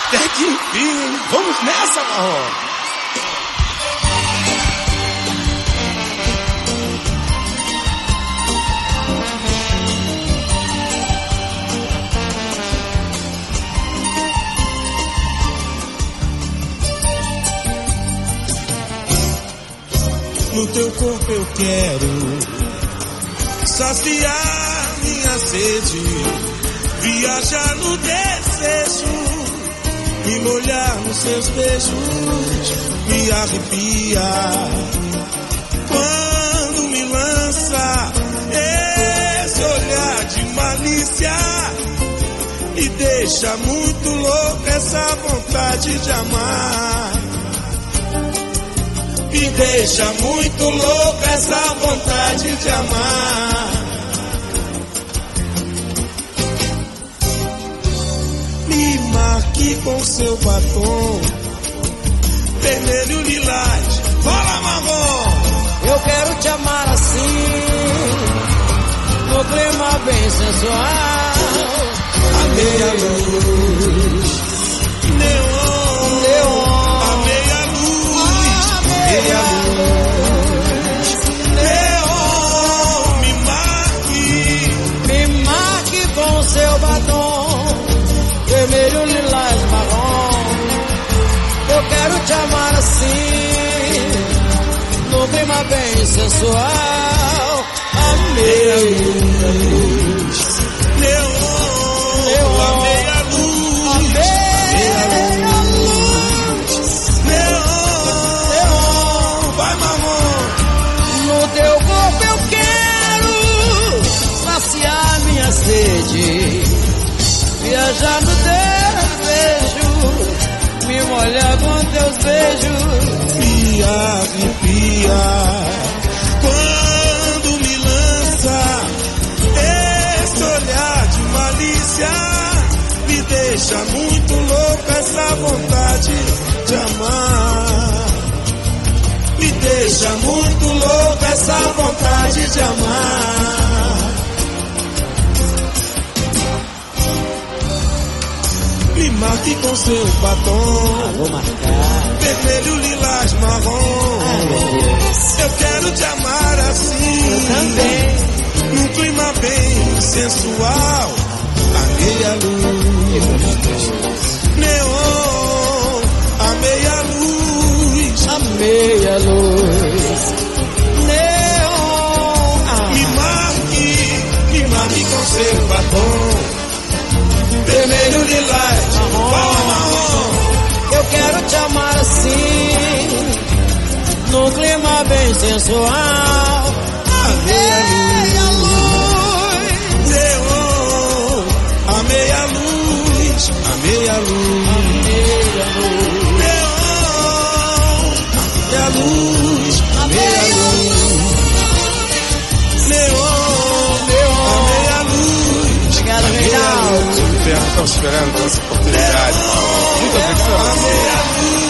Até que enfim, vamos nessa, Marrom. No teu corpo eu quero saciar minha sede, viajar no desejo, me molhar nos seus beijos, me arrepiar quando me lança esse olhar de malícia. Me deixa muito louco essa vontade de amar. Me deixa muito louco essa vontade de amar. Me marque com seu batom vermelho lilás, bola marrom. Eu quero te amar assim, no clima bem sensual. A meia luz, neon, neon. A meia luz, meia luz, neon. Me marque com seu batom vermelho, lilás, marrom. Eu quero te amar assim, no clima bem sensual. A meia luz, neon, neon. a meia luz, meia luz, neon. Vai, marrom. No teu corpo eu quero saciar minha sede, viajar no desejo, me molhar com teus beijos, me arrepia quando me lança esse olhar de malícia. Me deixa muito louco essa vontade de amar. Me deixa muito louco essa vontade de amar. Me marque com seu batom, vou marcar, vermelho, lilás, marrom. Eu quero te amar assim, eu também, num clima bem sensual. A meia luz, neon. A meia luz, a meia luz, neon. Me marque com seu batom vermelho, lilás, marrom. Eu quero te amar assim, no clima bem sensual. A meia luz, neon. A meia luz, a meia luz, neon. A luz, a meia luz, neon, neon. A meia luz. Obrigado, Reinaldo. Estão esperando essa oportunidade. Muito obrigado.